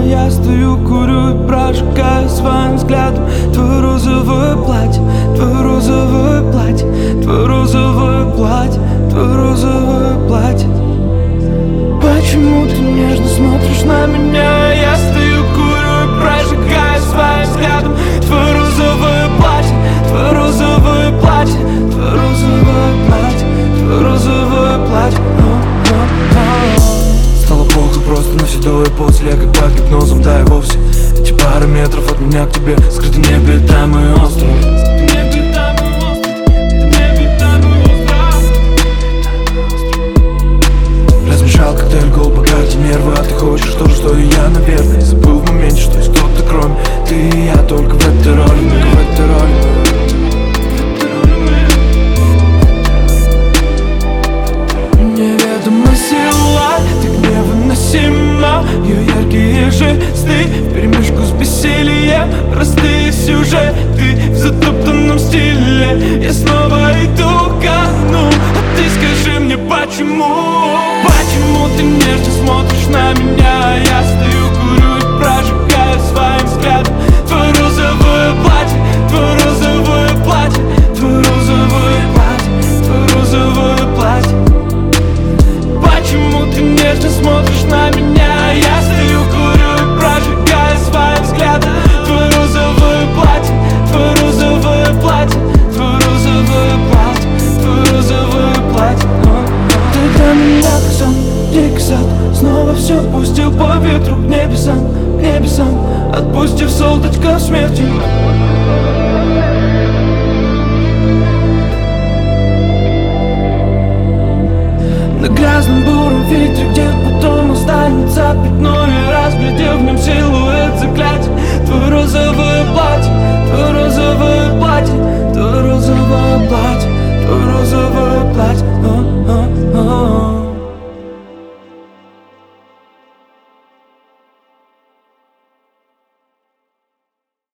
Я стою, курю и прожигаю своим взглядом твое розовое платье, твое розовое платье, твое розовое платье, твое розовое платье. Почему ты нежно смотришь на меня? Я стою, курю и прожигаю своим взглядом твое розовое платье, твое розовое платье, твое розовое платье, твое розовое платье. Стало плохо просто на седое после, как под гипнозом, да и вовсе. Эти пары метров от меня к тебе, скрыты в небе, там и остров. Размешал коктейль гол по карте нервы, а ты хочешь то же, что и я, наверное. Забыл в моменте, что есть кто-то кроме ты и я, только в этой роли, только в этой роли. Неведомая сила, так невыносима. Ее яркие жесты вперемешку с бессилием, простые сюжеты в затоптанном стиле. Я снова иду ко дну, а ты скажи мне почему? Почему ты нежно смотришь на меня? Я стою, курю и прожигаю своим взглядом твое розовое платье, твое розовое платье, твое розовое платье, твое розовое платье. Почему ты нежно смотришь на меня? Я стою, курю и прожигаю своим взглядом твое розовое платье, твое розовое платье, твое розовое платье, твое розовое платье. Ты для меня как сон, дикий сад, снова все пустил по ветру к небесам, к небесам, отпустив солдатиков смерти. На грязном буром ветре, где потом останется пятно, я разглядел в нем все